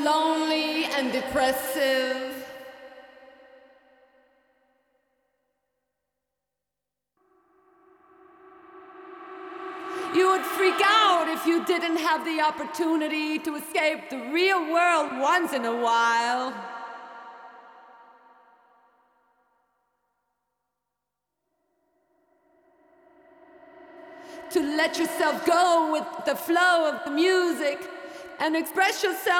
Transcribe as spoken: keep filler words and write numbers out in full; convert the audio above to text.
lonely and depressive. You would freak out if you didn't have the opportunity to escape the real world once in a while. To let yourself go with the flow of the music and express yourself